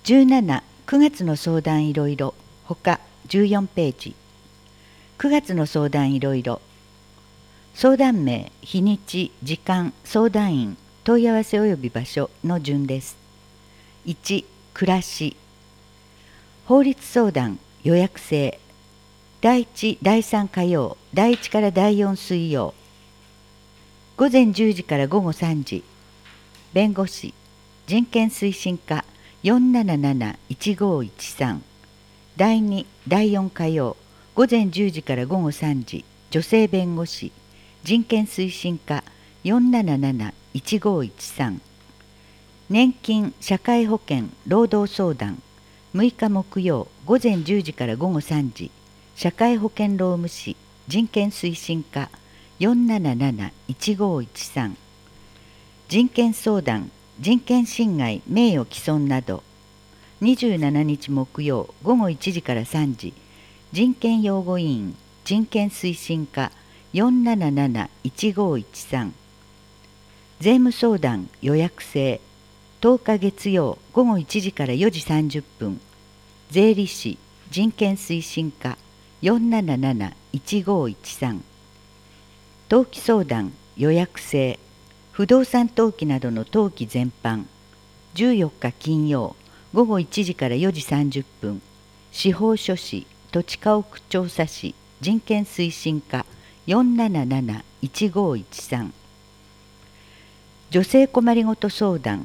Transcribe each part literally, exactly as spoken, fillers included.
じゅうなな、くがつの相談いろいろ、ほかじゅうよんページ。くがつの相談いろいろ。相談名、日にち、時間、相談員、問い合わせ及び場所の順です。いち、暮らし。法律相談、予約制。だいいち、だいさん火曜、だいいちからだいよん水曜。午前じゅうじから午後さんじ。弁護士、人権推進課よんなななな、いちごいちさん。だいに、だいよん火曜、午前じゅうじから午後さんじ。女性弁護士、人権推進課よんなななな、いちごいちさん。年金、社会保険、労働相談、むいか木曜、午前じゅうじから午後さんじ。社会保険労務士、人権推進課よんなななな、いちごいちさん。人権相談、人権侵害、名誉毀損など、にじゅうしちにち木曜、午後いちじからさんじ。人権擁護委員、人権推進課よんなななな、いちごいちさん。税務相談、予約制。とおか月曜、午後いちじからよじさんじゅっぷん。税理士、人権推進課よんなななな、いちごいちさん。登記相談、予約制。不動産登記などの登記全般。じゅうよっか金曜、午後いちじからよじさんじゅっぷん。司法書士、土地家屋調査士、人権推進課よんなななな、いちごいちさん。女性困りごと相談。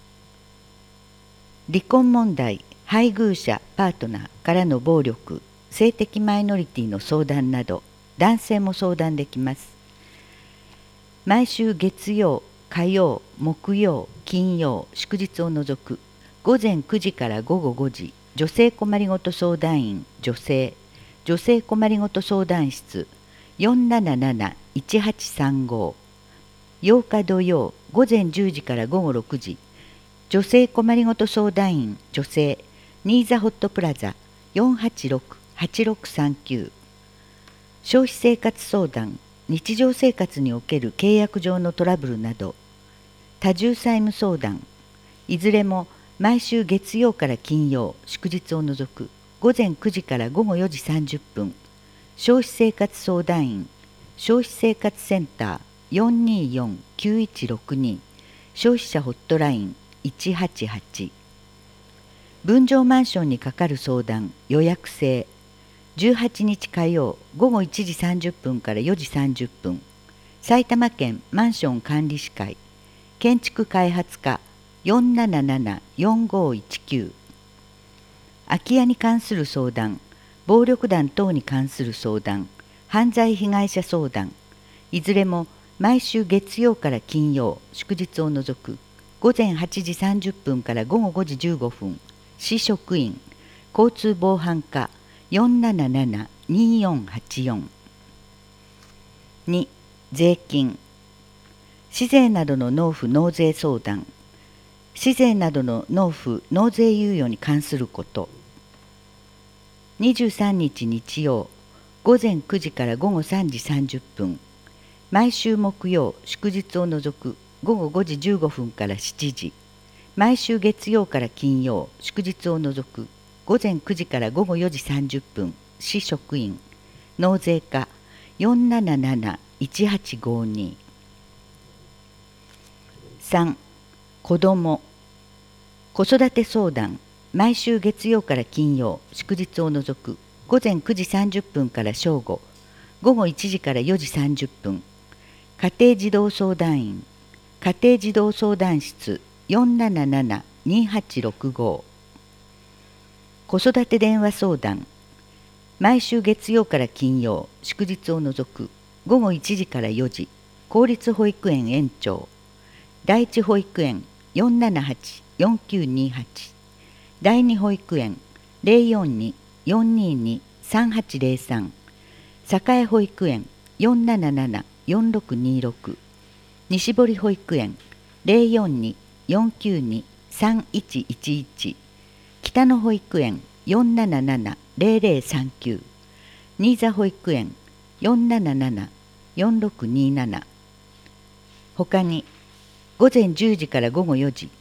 離婚問題、配偶者、パートナーからの暴力、性的マイノリティの相談など、男性も相談できます。毎週月曜、火曜、木曜、金曜、祝日を除く午前くじから午後ごじ、女性困りごと相談員、女性、女性困りごと相談室よんなななな、いちはちさんご。ようか土曜、午前じゅうじから午後ろくじ、女性困りごと相談員、女性、ニーザホットプラザよんはちろく、はちろくさんきゅう。消費生活相談、日常生活における契約上のトラブルなど、多重債務相談、いずれも毎週月曜から金曜、祝日を除く午前くじから午後よじさんじゅっぷん。消費生活相談員、消費生活センターよんにーよん、きゅういちろくに。消費者ホットラインいちはちはち。分譲マンションにかかる相談、予約制。じゅうはちにち火曜、午後いちじさんじゅっぷんからよじさんじゅっぷん。埼玉県マンション管理士会建築開発課よんなななな、よんごいちきゅう。空き家に関する相談、暴力団等に関する相談、犯罪被害者相談、いずれも毎週月曜から金曜、祝日を除く午前はちじさんじゅっぷんから午後ごじじゅうごふん。市職員、交通防犯課よんなななな、によんはちよん。に、税金。市税などの納付納税相談。市税などの納付納税猶予に関すること。にじゅうさんにち日曜、午前くじから午後さんじさんじゅっぷん。毎週木曜、祝日を除く午後ごじじゅうごふんからしちじ。毎週月曜から金曜、祝日を除く午前くじから午後よじさんじゅっぷん。市職員、納税課よんなななな、いちはちごに。さん、子ども。子育て相談、毎週月曜から金曜、祝日を除く午前くじさんじゅっぷんから正午、午後いちじからよじさんじゅっぷん。家庭児童相談員、家庭児童相談室よんなななな、にはちろくご。子育て電話相談、毎週月曜から金曜、祝日を除く午後いちじからよじ、公立保育園園長、第一保育園よんななはち、よんきゅうにはち、第二保育園ゼロよんに、よんにに、さんはちゼロさん、栄保育園よんなななな、よんろくにろく、西堀保育園ゼロよんに、よんきゅうに、さんいちいちいち、北野保育園よんなななな、ゼロゼロさんきゅう、新座保育園よんなななな、よんろくになな。ほかに午前じゅうじから午後よじ、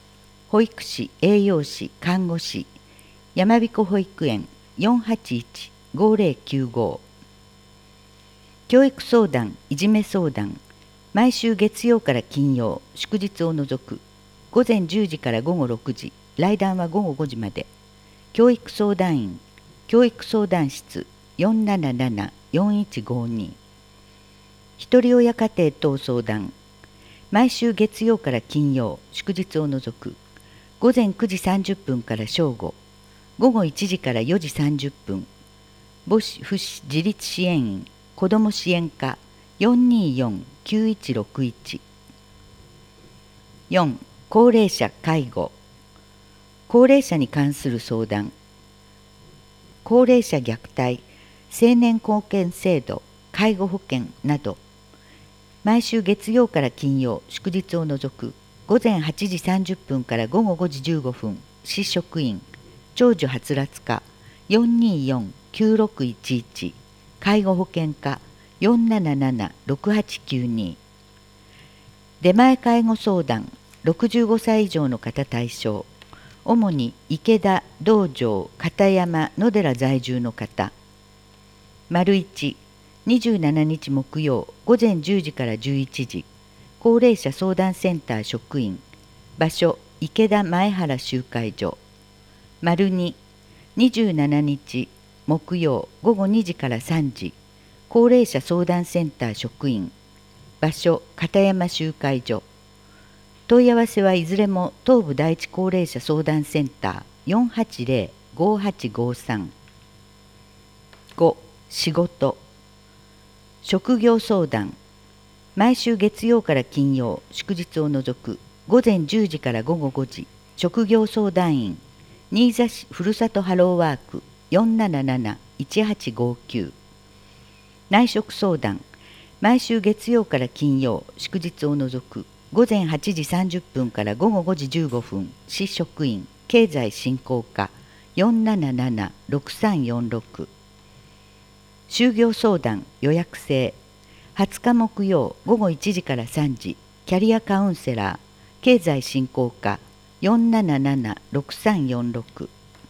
保育士、栄養士、看護師、やまびこ保育園 よんはちいちごぜろきゅうご。教育相談、いじめ相談、毎週月曜から金曜、祝日を除く、午前じゅうじから午後ろくじ、来談は午後ごじまで。教育相談員、教育相談室 よんななななよんいちごに。ひとり親家庭等相談、毎週月曜から金曜、祝日を除く、午前くじさんじゅっぷんから正午、午後いちじからよじさんじゅっぷん、母子父子自立支援員、子ども支援課 よんにーよんきゅういちろくいち。よん. 高齢者介護、高齢者に関する相談、高齢者虐待、成年後見制度、介護保険など、毎週月曜から金曜、祝日を除く、午前はちじさんじゅっぷんから午後ごじじゅうごふん、市職員、長女はつらつ課 よんにーよんきゅうろくいちいち、介護保険課 よんななななろくはちきゅうに。出前介護相談、ろくじゅうごさい以上の方対象、主に池田、道場、片山、野寺在住の方。丸いち、にじゅうしちにち木曜、午前じゅうじからじゅういちじ、高齢者相談センター職員、場所、池田前原集会所。丸に、にじゅうしちにち木曜、午後にじからさんじ、高齢者相談センター職員、場所、片山集会所。問い合わせはいずれも東部第一高齢者相談センター よんはちぜろごはちごさん。ご. 仕事、職業相談、毎週月曜から金曜、祝日を除く、午前じゅうじから午後ごじ、職業相談員、新座市ふるさとハローワーク よんなななないちはちごきゅう。内職相談、毎週月曜から金曜、祝日を除く、午前はちじさんじゅっぷんから午後ごじじゅうごふん、市職員、経済振興課 よんななななろくさんよんろく。就業相談、予約制、はつか木曜午後いちじからさんじ、キャリアカウンセラー、経済振興課 よんななななろくさんよんろく。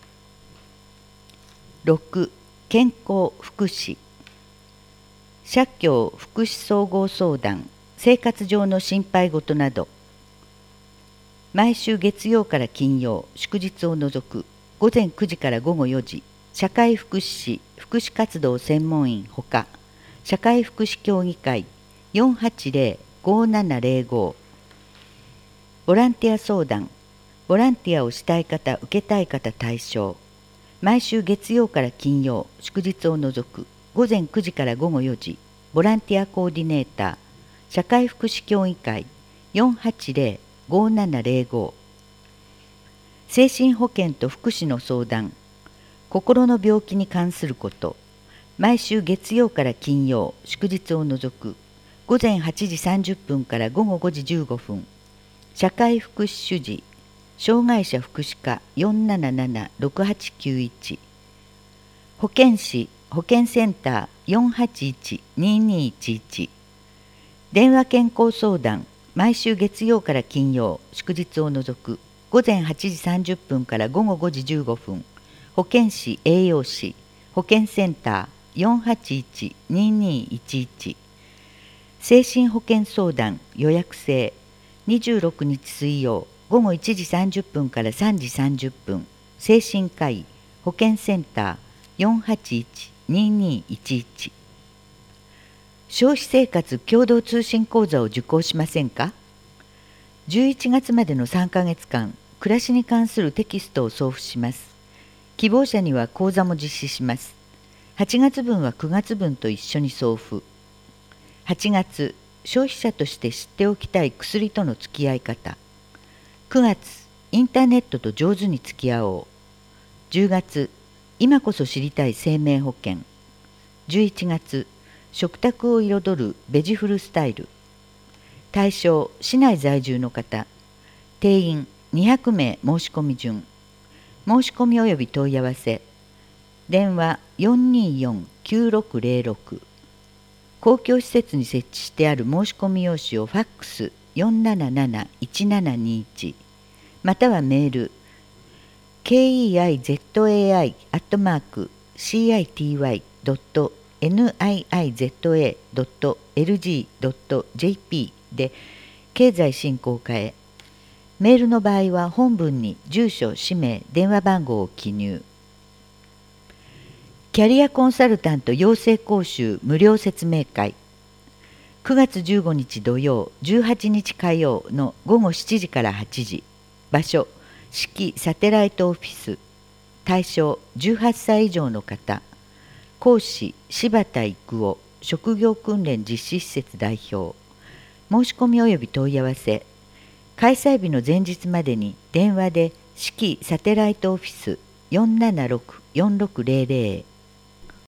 ろく. 健康福祉、社協福祉総合相談、生活上の心配事など、毎週月曜から金曜、祝日を除く、午前くじから午後よじ、社会福祉士福祉活動専門員ほか、社会福祉協議会 よんはちぜろごななぜろご。ボランティア相談、ボランティアをしたい方、受けたい方対象、毎週月曜から金曜、祝日を除く、午前くじから午後よじ、ボランティアコーディネーター、社会福祉協議会 よんはちぜろごななぜろご。精神保健と福祉の相談、心の病気に関すること、毎週月曜から金曜、祝日を除く、午前はちじさんじゅっぷんから午後ごじじゅうごふん、社会福祉主事、障害者福祉課 よんななななろくはちきゅういち。保健師保健センター よんはちいちににいちいち。電話健康相談、毎週月曜から金曜、祝日を除く、午前はちじさんじゅっぷんから午後ごじじゅうごふん、保健師栄養士、保健センター よんはちいちににいちいち。精神保健相談予約制、にじゅうろくにち水曜、午後いちじさんじゅっぷんからさんじさんじゅっぷん、精神科医、保健センター よんはちいちににいちいち。消費生活共同通信講座を受講しませんか？じゅういちがつまでのさんかげつかん、暮らしに関するテキストを送付します。希望者には講座も実施します。はちがつぶんはくがつぶんと一緒に送付。はちがつ、消費者として知っておきたい薬との付き合い方。くがつ、インターネットと上手に付き合おう。じゅうがつ、今こそ知りたい生命保険。じゅういちがつ、食卓を彩るベジフルスタイル。対象、市内在住の方。定員にひゃくめい申し込み順。申し込み及び問い合わせ。電話 よんによんきゅうろくぜろろく。公共施設に設置してある申し込み用紙をファックス よんなななないちななにいち。 またはメール ケーイーアイゼットエーアイ アットマーク シーアイティーワイ ドット ニーアイゼットエー ドット エルジー ドット ジェーピー で経済振興課へ。メールの場合は本文に住所、氏名、電話番号を記入。キャリアコンサルタント養成講習無料説明会。くがつじゅうごにち土曜、じゅうはちにち火曜のごごしちじからはちじ。場所、四季サテライトオフィス。対象、じゅうはっさい以上の方。講師、柴田育夫、職業訓練実施施設代表。申し込み及び問い合わせ。開催日の前日までに電話で四季サテライトオフィスよんななろく よんろくゼロゼロ